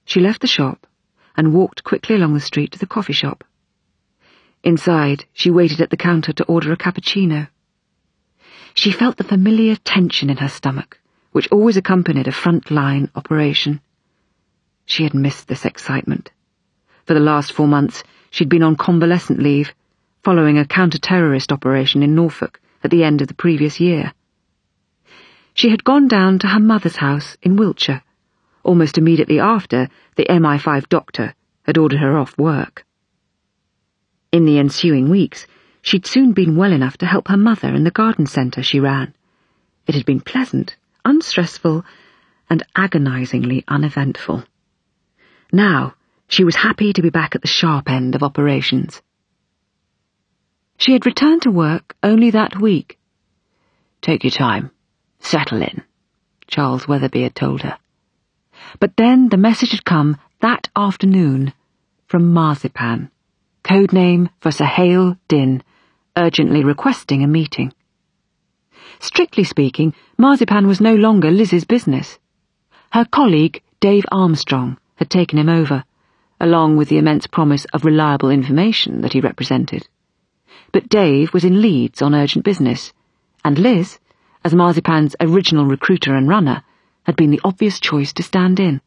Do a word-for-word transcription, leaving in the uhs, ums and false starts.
She left the shop and walked quickly along the street to the coffee shop. Inside, she waited at the counter to order a cappuccino. She felt the familiar tension in her stomach, which always accompanied a front-line operation. She had missed this excitement. For the last four months, she'd been on convalescent leave, following a counter-terrorist operation in Norfolk at the end of the previous year. She had gone down to her mother's house in Wiltshire, almost immediately after the M I five doctor had ordered her off work. In the ensuing weeks, she'd soon been well enough to help her mother in the garden centre she ran. It had been pleasant, unstressful, and agonizingly uneventful. Now, she was happy to be back at the sharp end of operations. She had returned to work only that week. "Take your time. Settle in," Charles Weatherby had told her. But then the message had come that afternoon from Marzipan, code name for Sahel Din, urgently requesting a meeting. Strictly speaking, Marzipan was no longer Liz's business. Her colleague, Dave Armstrong, had taken him over, along with the immense promise of reliable information that he represented. But Dave was in Leeds on urgent business, and Liz, as Marzipan's original recruiter and runner, had been the obvious choice to stand in.